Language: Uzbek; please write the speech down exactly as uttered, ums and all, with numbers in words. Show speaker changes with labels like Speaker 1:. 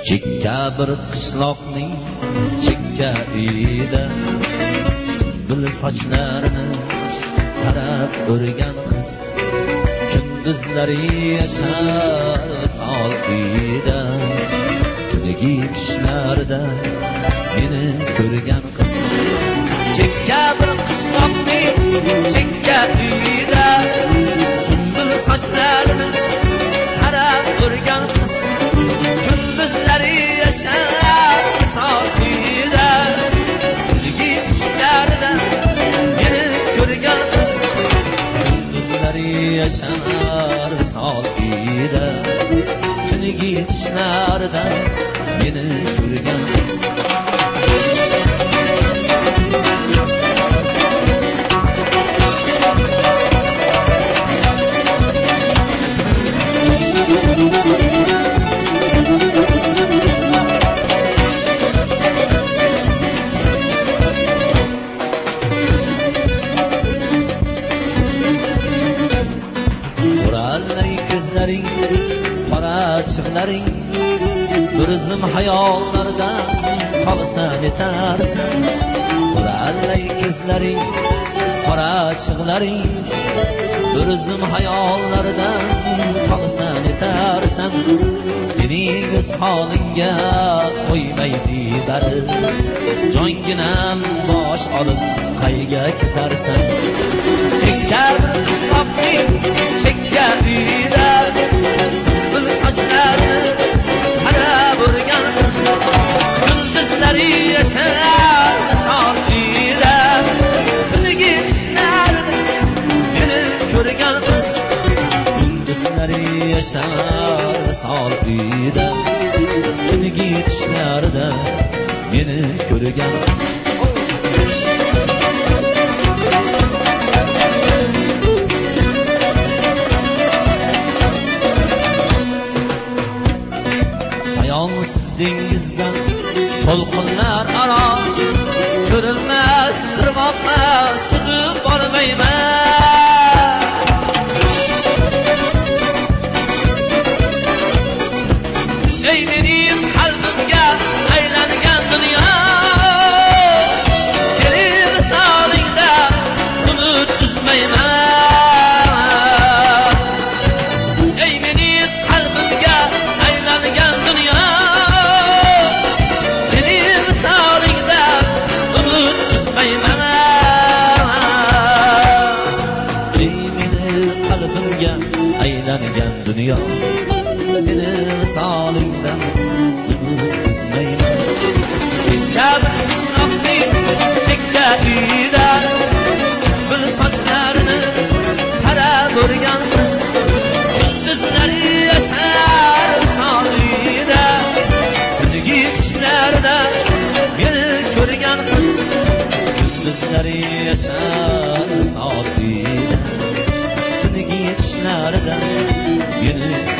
Speaker 1: chekka bir qishloqning chekka uyida bil sochlarini tarab o'rgan qiz kunduzlari yashar sol uyida tungi tushlarda meni ko'rgan qiz chekka bir qishloqning chekka uyida bil sochlarini tarab o'rgan qiz kunduzlari yashar sol uyida tungi tushlarda meni ko'rgan qiz kunduzlari yashar sol uyida tungi tushlarda meni ko'rgan qiz qora chiqlaring bir zum hayollardan qolsan yetarsan qurallay kezlaring qora chiqlaring bir zum hayollardan qolsan yetarsan sening o'z holingga qo'ymaydi bari jonginam bosh olib qayga ketarsan chekka qishloqning chekka uyida bil sochlarini qarab o'rgan qiz kunduzlari yashar sol uyida tungi tushlarda meni ko'rgan qiz kunduzlari yashar sol uyida tungi tushlarda meni ko'rgan qiz dengizdan to'lqinlar aro ko'rilmas qirg'oqqa suzib bormayman ey mening qalbimga aylangan dunyo seni misolingda umid uzmayman ey mening qalbimga aylangan dunyo aylangan dunyo seni visolingdan uzmayman chekka qishloqning chekka uyida bil sochlarini tarab o'rgan qiz kunduzlari yashar sol uyida tungi tushlarda meni ko'rgan qiz kunduzlari yashar sol uyida tungi tushlarda meni